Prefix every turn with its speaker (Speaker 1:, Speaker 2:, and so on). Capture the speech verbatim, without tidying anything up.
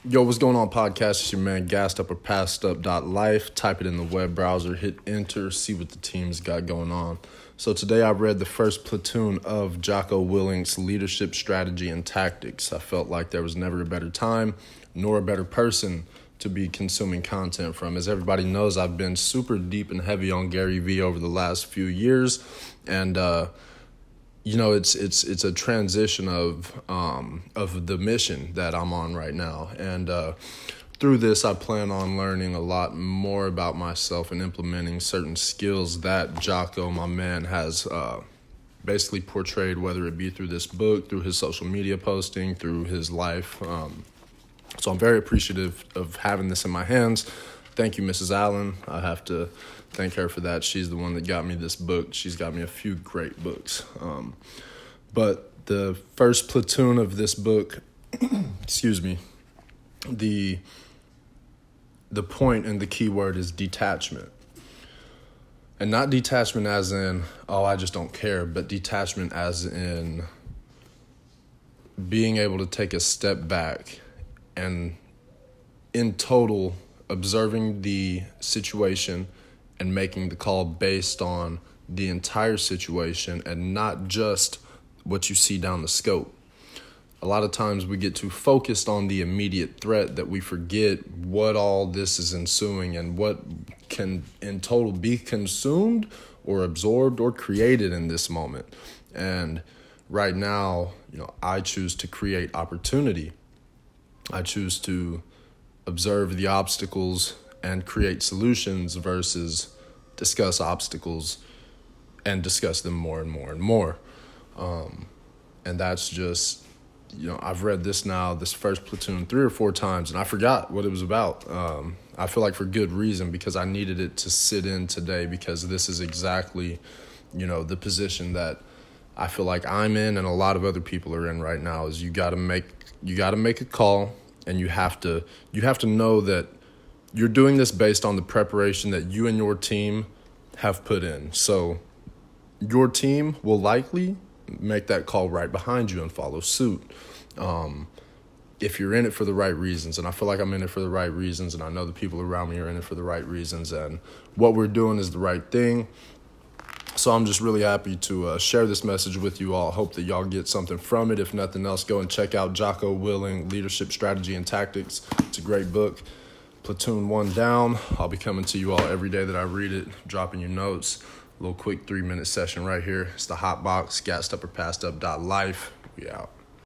Speaker 1: Yo, what's going on, podcast? It's your man, gassed up or passed up dot life. Type it in the web browser, hit enter, see what the team's got going on. So today I read the first platoon of Jocko Willink's Leadership Strategy and Tactics. I felt like there was never a better time nor a better person to be consuming content from. As everybody knows, I've been super deep and heavy on Gary Vee over the last few years, and uh You know, it's it's it's a transition of um, of the mission that I'm on right now, and uh, through this, I plan on learning a lot more about myself and implementing certain skills that Jocko, my man, has uh, basically portrayed, whether it be through this book, through his social media posting, through his life. Um, so I'm very appreciative of having this in my hands. Thank you, Missus Allen. I have to thank her for that. She's the one that got me this book. She's got me a few great books. Um, but the first platoon of this book, excuse me, the the point and the key word is detachment. And not detachment as in, oh, I just don't care, but detachment as in being able to take a step back and in total observing the situation and making the call based on the entire situation and not just what you see down the scope. A lot of times we get too focused on the immediate threat that we forget what all this is ensuing and what can in total be consumed or absorbed or created in this moment. And right now, you know, I choose to create opportunity. I choose to observe the obstacles and create solutions versus discuss obstacles and discuss them more and more and more. Um, and that's just, you know, I've read this now, this first platoon, three or four times, and I forgot what it was about. Um, I feel like for good reason, because I needed it to sit in today, because this is exactly, you know, the position that I feel like I'm in and a lot of other people are in right now, is you got to make, you got to make a call. And you have to you have to know that you're doing this based on the preparation that you and your team have put in. So your team will likely make that call right behind you and follow suit. Um, if you're in it for the right reasons, and I feel like I'm in it for the right reasons, and I know the people around me are in it for the right reasons, and what we're doing is the right thing. So I'm just really happy to uh, share this message with you all. Hope that y'all get something from it. If nothing else, go and check out Jocko Willink, Leadership Strategy and Tactics. It's a great book. Platoon one down. I'll be coming to you all every day that I read it, dropping you notes. A little quick three-minute session right here. It's the Hot Box, gassed up or passed up dot life. We out.